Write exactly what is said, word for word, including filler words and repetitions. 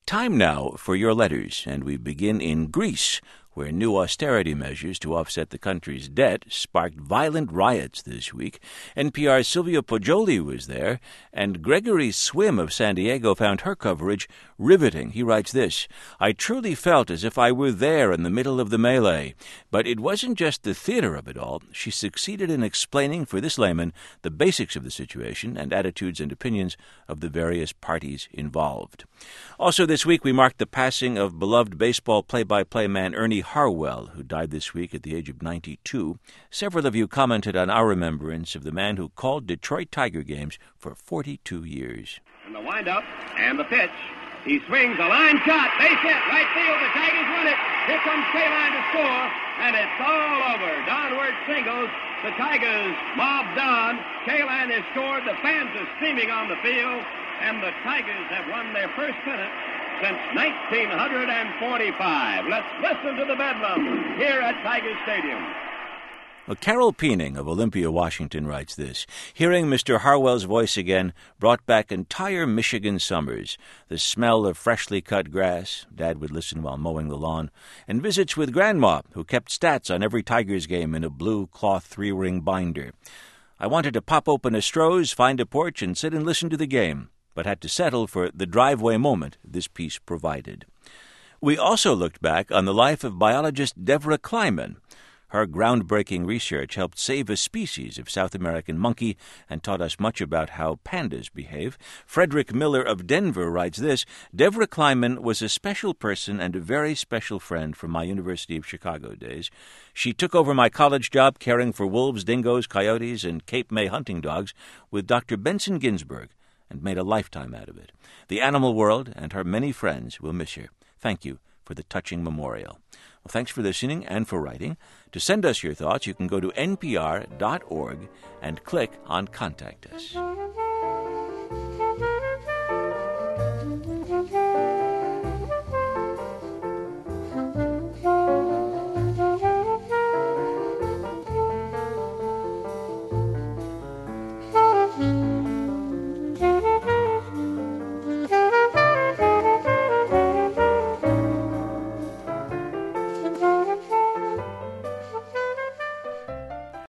Time now for your letters, and we begin in Greece, where new austerity measures to offset the country's debt sparked violent riots this week. N P R's Silvio Poggioli was there, and Gregory Swim of San Diego found her coverage riveting. He writes this: "I truly felt as if I were there in the middle of the melee. But it wasn't just the theater of it all. She succeeded in explaining for this layman the basics of the situation and attitudes and opinions of the various parties involved." Also this week, we marked the passing of beloved baseball play-by-play man Ernie Harwell, who died this week at the age of ninety-two. Several of you commented on our remembrance of the man who called Detroit Tiger games for forty-two years. And the windup and the pitch. He swings a line shot. Base hit. Right field. The Tigers win it. Here comes Kaline to score. And it's all over. Downward singles. The Tigers mob Don. Kaline has scored. The fans are streaming on the field. And the Tigers have won their first pennant since nineteen forty-five. Let's listen to the bedlam here at Tiger Stadium. Well, Carol Peening of Olympia, Washington writes this: "Hearing Mister Harwell's voice again brought back entire Michigan summers. The smell of freshly cut grass," Dad would listen while mowing the lawn, "and visits with Grandma, who kept stats on every Tigers game in a blue cloth three-ring binder. I wanted to pop open a Stroh's, find a porch, and sit and listen to the game, but had to settle for the driveway moment this piece provided." We also looked back on the life of biologist Devra Kleiman. Her groundbreaking research helped save a species of South American monkey and taught us much about how pandas behave. Frederick Miller of Denver writes this: "Devra Kleiman was a special person and a very special friend from my University of Chicago days. She took over my college job caring for wolves, dingoes, coyotes, and Cape May hunting dogs with Doctor Benson Ginsberg, and made a lifetime out of it. The animal world and her many friends will miss her. Thank you for the touching memorial." Well, thanks for listening and for writing. To send us your thoughts, you can go to N P R dot org and click on Contact Us.